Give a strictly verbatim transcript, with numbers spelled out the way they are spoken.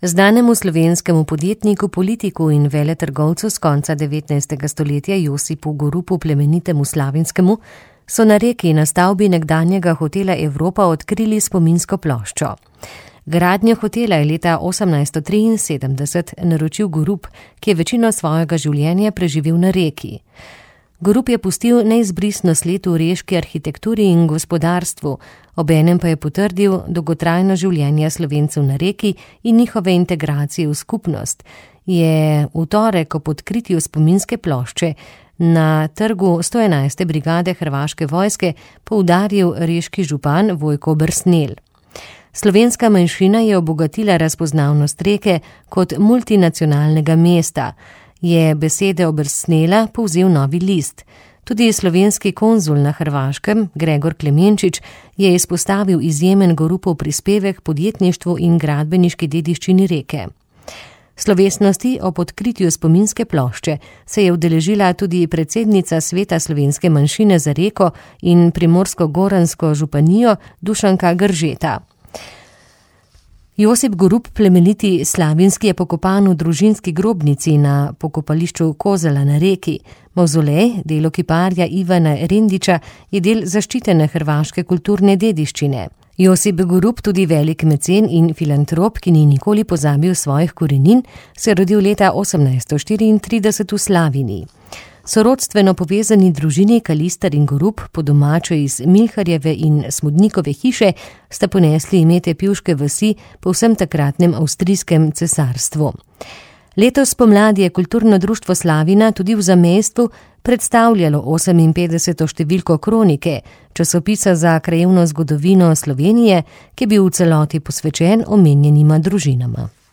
Znanemu slovenskemu podjetniku, politiku in veletrgovcu z konca devetnajstega stoletja Josipu Gorupu Plemenitemu Slavinskemu so na Reki na stavbi nekdanjega hotela Evropa odkrili spominsko ploščo. Gradnjo hotela je leta osemnajststo triinsedemdeset naročil Gorup, ki je večino svojega življenja preživel na Reki. Gorup je pustil neizbrisno sled v reški arhitekturi in gospodarstvu, obenem pa je potrdil dolgotrajno življenje Slovencev na Reki in njihove integracije v skupnost, je v torek ob odkritju spominske plošče na trgu sto enajste brigade Hrvaške vojske poudaril reški župan Vojko Obersnel. Slovenska manjšina je obogatila razpoznavnost Reke kot multinacionalnega mesta, je besede Obersnela povzel Novi list. Tudi slovenski konzul na Hrvaškem, Gregor Klemenčič, je izpostavil izjemen Gorupov prispevek podjetništvu in gradbeniški dediščini Reke. Slovesnosti ob odkritju spominske plošče se je udeležila tudi predsednica Sveta slovenske manjšine za Reko in Primorsko-goransko županijo Dušanka Gržeta. Josip Gorup Plemeniti Slavinski je pokopan v družinski grobnici na pokopališču Kozela na Reki. Mavzolej, delo kiparja Ivana Rendiča, je del zaščitene hrvaške kulturne dediščine. Josip Gorup, tudi velik mecen in filantrop, ki ni nikoli pozabil svojih korenin, se je rodil leta osemnajststo štiriintrideset v Slavini. Sorodstveno povezani družini Kalistar in Gorup, po domače iz Milharjeve in Smodnikove hiše, sta ponesli ime te pivške vasi po vsem takratnem avstrijskem cesarstvu. Letos spomladi je Kulturno društvo Slavina tudi v zamejstvu predstavljalo oseminpetdeseto številko Kronike, časopisa za krajevno zgodovino Slovenije, ki je bil v celoti posvečen omenjenima družinama.